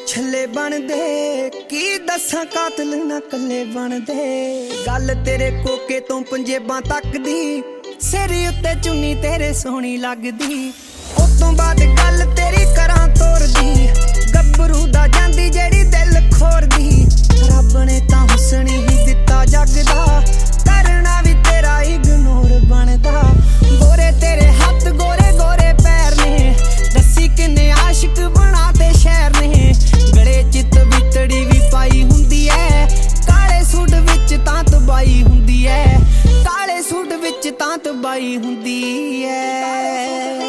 छले बनदे की दसां कातल ना कल्ले बनदे। गल तेरे कोके तो पंजेबां तक दी, सिर उत्ते चुन्नी तेरे सोहनी लगदी। उस तों बाद गल तेरी करां तोर दी, गब्बरू दा जांदी जेड़ी दिल खोर दी। रब ने तां हुस्न ही दित्ता जगदा, करना भी तेरा इग्नोर बनदा। गोरे तेरे हत्थ गोरे गोरे पैर ने, दसी किन्ने आशिक बनाते शहर ने। गले च तवितड़ी भी पाई हुंदी है, काले सूट विच तां तबाई हुंदी है। काले सूट विच तां तबाई हुंदी है।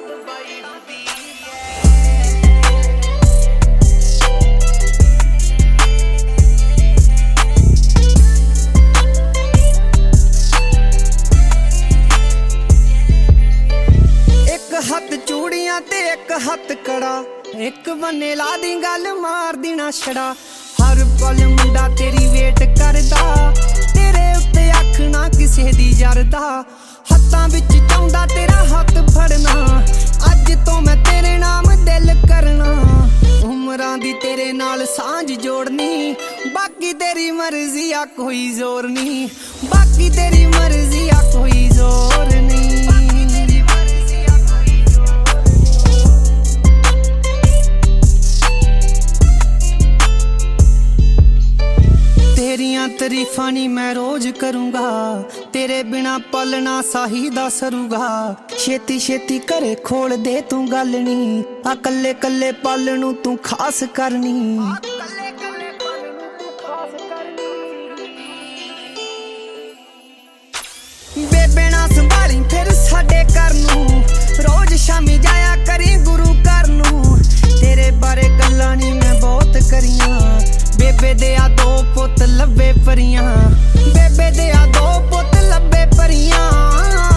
हथ चूड़ियां ते एक हथ कड़ा, एक बन्ने ला दी गल मार देना छड़ा। हर पल मुंडा तेरी वेट करदा, तेरे उत्ते अख ना किसे दी जरदा। हत्थां विच चाहुंदा तेरा हथ फड़ना, अज तो मैं तेरे नाम दिल करना। उमरां दी तेरे नाल सांझ जोड़नी, बाकी तेरी मर्जी आ कोई जोर नहीं। बाकी तेरी मर्जी आ कोई जोर नहीं। तेरियां तरीफां नी मैं रोज करूंगा, तेरे बिना पलना साही दा सरूगा। छेती छेती घरे खोल दे तू गल नी, आ कल्ले कल्ले पल नू तू खास करनी। बेबे ना संभाली फिर साडे घर नू, रोज शामी जाया करी गुरु घर नू। तेरे बारे गल्लां नी मैं बहुत करियां, बेबे दे आ दो पुत लब्बे परियां। बेबे दे आ दो पुत लब्बे परियां।